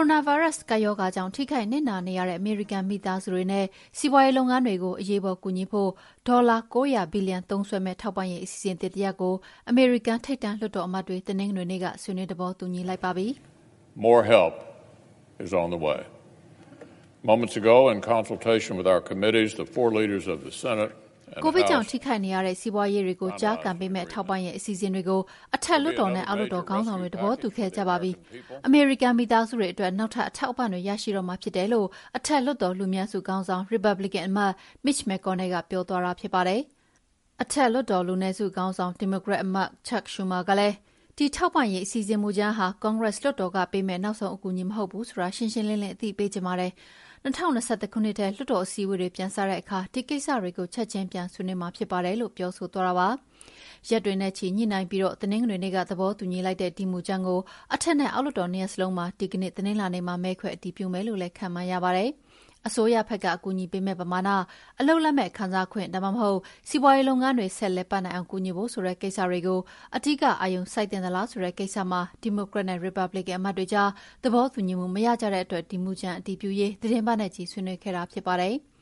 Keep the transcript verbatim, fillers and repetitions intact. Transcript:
နာဗိုင်းရပ်စ်ကပ်ရောဂါကြောင့်ထိခိုက်နစ်နာနေရတဲ့အမေရိကန်မိသားစုတွေနဲ့စီးပွားရေးလုပ်ငန်းတွေကိုအရေးပေါ်ကူညီဖို့ဒေါ်လာ၉၀၀ဘီလီယံသုံးစွဲမဲ့ထောက်ပံ့ရေးအစီအစဉ်သစ်တစ်ရပ်ကိုအမေရိကန်ထိပ်တန်းလွှတ်တော်အမတ်တွေတနင်္ဂနွေနေ့ကဆွေးနွေးသဘောတူညီလိုက်ပါပြီ။ More help is on the way. Moments ago, in consultation with our committees, the four leaders of the Senate ကိုဗစ်ကြောင့်ထိခိုက်နေရတဲ့စီးပွားရေးတွေကိုကြားကန်ပေးမဲ့ထောက်ပံ့ရေးအစီအစဉ်တွေကိုအထက်လွှတ်တော်နဲ့အောက်လွှတ်တော်ခေါင်းဆောင်တွေသဘောတူခဲ့ကြပါပြီ။အမေရိကန်မိသားစုတွေအတွက်နောက်ထပ်အထောက်အပံ့တွေရရှိတော့မှာဖြစ်တယ်လို့အထက်လွှတ်တော်လူများစုခေါင်းဆောင် Republican အမတ် Mitch McConnell ကပြောသွားတာဖြစ်ပါတယ်။အထက်လွှတ်တော်လူနည်းစုခေါင်းဆောင် Democrat အမတ် Chuck Schumer ကလည်းဒီထောက်ပံ့ရေးအစီအစဉ်မူကြမ်းဟာ Congress လွှတ်တော်ကပေးမဲ့နောက်ဆုံးအကူအညီမဟုတ်ဘူးဆိုတာရှင်းရှင်းလင်းလင်းအသိပေးချင်ပါတယ်။၂၀၂၁ခုနှစ်ထဲလွှတ်တော်အစည်းအဝေးတွေပြန်စတဲ့အခါဒီကိစ္စတွေကိုချက်ချင်းပြန်ဆွေးနွေးမှာဖြစ်ပါတယ်လို့ပြောဆိုသွားတာပါ။ရက်တွေနဲ့ချီညှိနှိုင်းပြီးတော့တနင်္ဂနွေနေ့ကသဘောတူညီလိုက်တဲ့ဒီမူကြမ်းကိုအထက်နဲ့အောက်လွှတ်တော်နှစ်ရပ်စလုံးမှာဒီကနေ့တနင်္လာနေ့မှာမဲခွဲအတည်ပြုမယ်လို့လည်းခန့်မှန်းရပါတယ်။အစိုးရဘက်ကအကူအညီပေးမဲ့ပမာဏအလုပ်လက်မဲ့ခံစားခွင့်ဒါမှမဟုတ်စီးပွားရေးလုပ်ငန်းတွေဆက်လက်ပတ်နိုင်အောင်ကူညီဖို့ဆိုတဲ့ကိစ္စတွေကိုအဓိကအာရုံစိုက်တင်သလားဆိုတဲ့ကိစ္စမှာဒီမိုကရက်နဲ့ Republican အမတ်တွေကြားသဘောတူညီမှုမရကြတဲ့အတွက်ဒီမူကြမ်းအတည်ပြုရေးသတင်းပတ်နဲ့ကြီးဆွေးနွေးခဲ့တာဖြစ်ပါတယ်။